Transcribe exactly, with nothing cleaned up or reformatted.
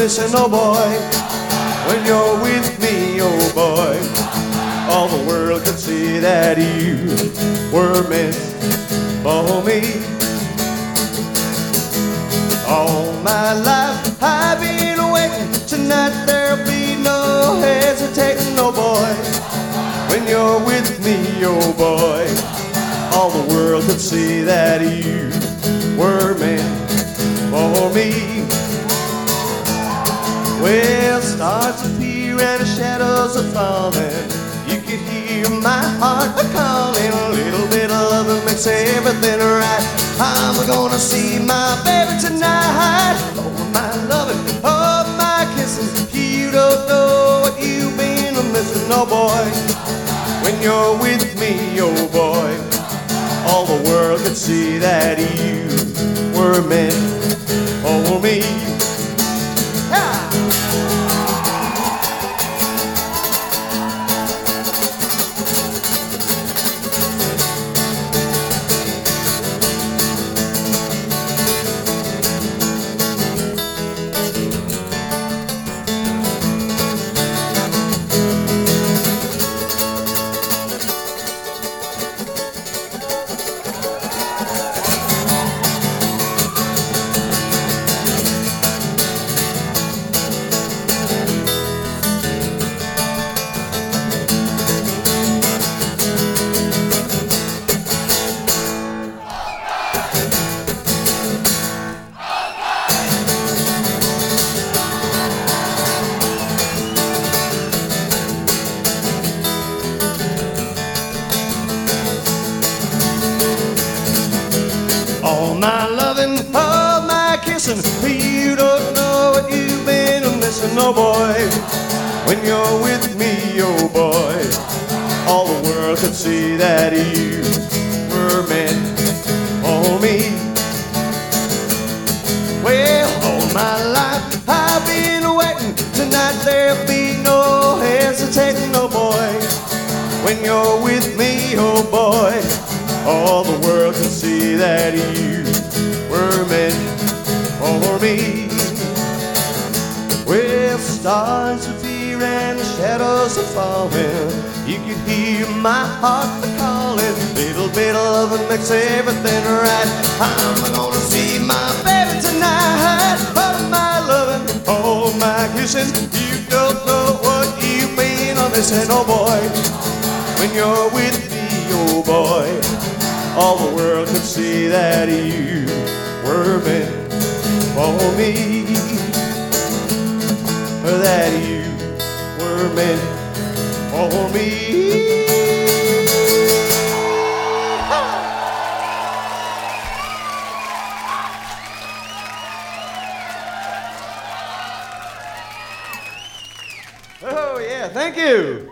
missing, oh boy. When you're with me, oh boy, all the world could see that you were meant for me. All my life I've been waiting. Tonight there'll be no hesitating, oh boy. When you're with me, oh boy, all the world could see that you were meant for me. Well, stars appear and the shadows are falling. You can hear my heart a-calling. A little bit of love makes everything right. I'm gonna see my baby tonight. Oh, my loving, oh, my kissing. You don't know what you've been missing, oh boy. When you're with me, oh boy, all the world could see that you were meant for me. Ha! All my loving, all my kissing. You don't know what you've been missing, oh boy. When you're with me, oh boy, all the world could see that you were meant for me. Well, all my life I've been waiting. Tonight there'll be no hesitating, oh boy. When you're with me, oh boy, all the world can see that you were meant for me. Well, stars appear and the shadows are falling. You can hear my heart a-calling. Little bit of love makes everything right. I'm gonna see my baby tonight. Oh, my loving, oh, my kissing. You don't know what you've been missing, oh boy. When you're with me, oh boy, all the world could see that you were meant for me. That you were meant for me. Oh yeah, thank you.